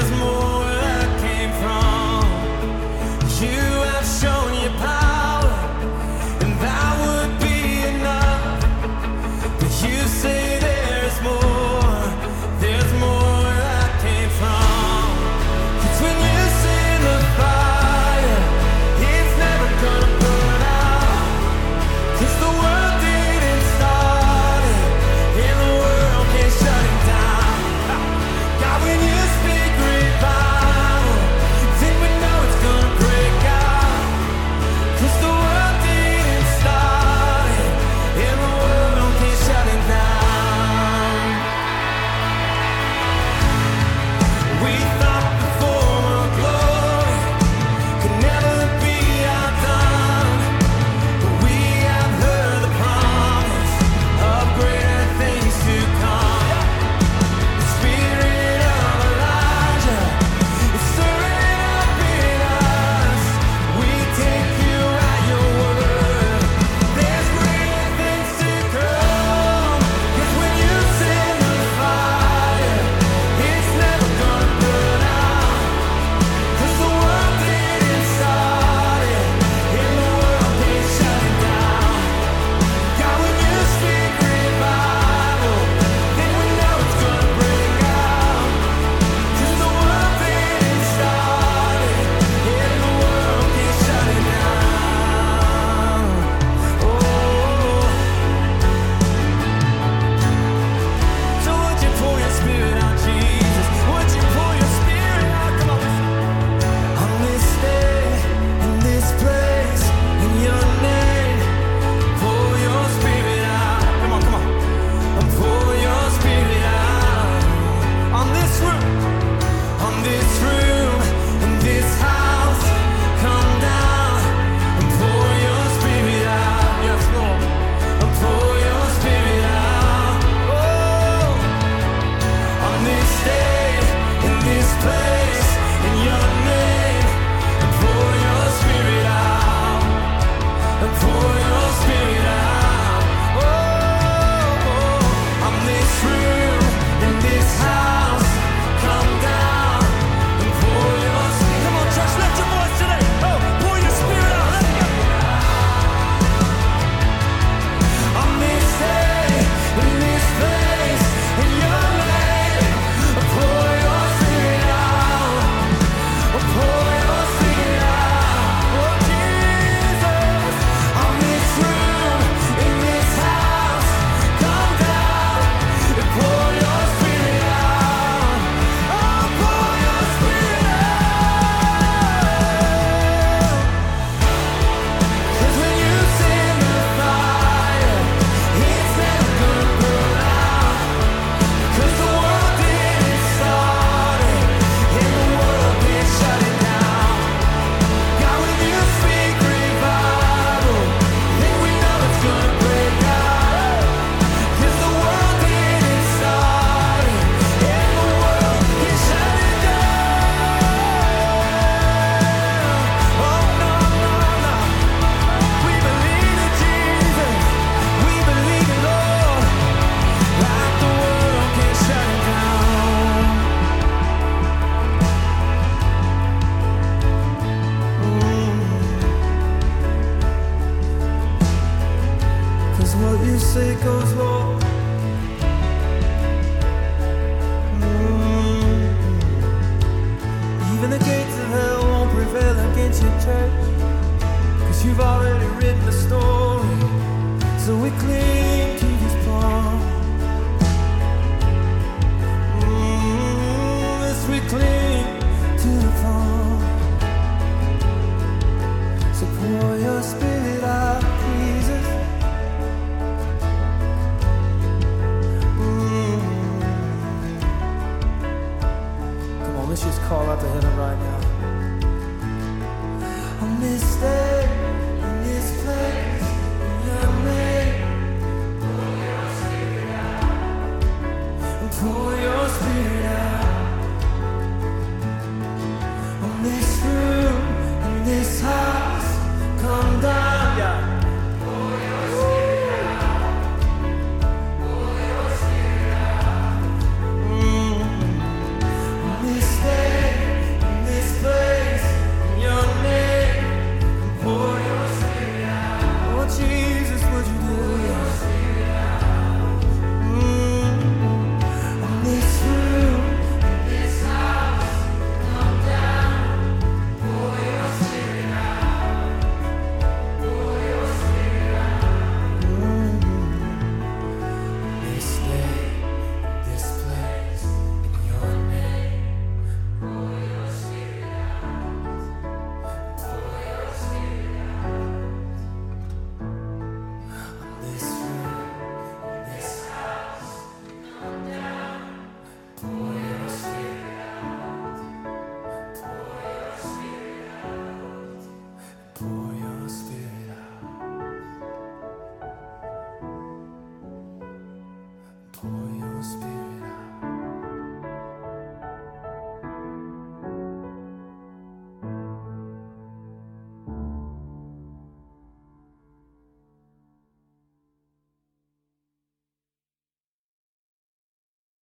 there's more where I came from. You have shown your power, and that would be enough. But you say there's more where I came from. 'Cause when you send the fire, it's never gonna burn out. 'Cause the world didn't start it, and the world can't shut it down. God, when you speak revival, then we know it's gonna break out. 'Cause the world didn't start it, and the world can't shut it down. We thought the former glory could never be outdone, but we have heard the promise of greater things to come. The spirit of Elijah is stirring up in us. We take you at your word. There's greater things to come. 'Cause when you send the fire, it's never gonna burn out. 'Cause the world didn't start it, and the world can't shut it down. God, when you speak revival, then we know it's gonna break out. 'Cause the world didn't start it, and the world can't shut it down. Oh, so would you pour your spirit out, Jesus? Would you pour your spirit out? Come on. On this day, in this place, in your name, pour your spirit out. Come on, come on. And pour your spirit out. On this room, in this house, come down and pour your spirit out. Yes, Lord. And pour your spirit out. Oh, on this day, in this place, in your name, and pour your spirit out. And pour your spirit out. Oh, on this room, in this house, come down and pour your spirit. Come on, church, lift your voice today. Oh, pour your spirit out. Let's go. On this day, in this place, in your name, pour your spirit out. Pour your spirit out. Oh, Jesus. On this room, in this house, come down and pour your spirit out. Oh, pour your spirit out. 'Cause when you send the fire, it's never gonna burn out. 'Cause the world didn't start it, and the world can't shut it down. God, when you speak revival, then we know it's gonna break out. 'Cause the world didn't start it, and the world can't shut it down. Oh, no, no, no. We believe in Jesus. We believe in Lord. Like the world can't shut it down. 'Cause what you say goes, Lord. Even the gates of hell won't prevail against your church. 'Cause you've already written the story. So we cling to this promise. Yes, we cling to the promise. So pour your spirit out, Jesus. Come on, let's just call out to heaven right now. On this day, in this place, in your name, pour your spirit out. And pour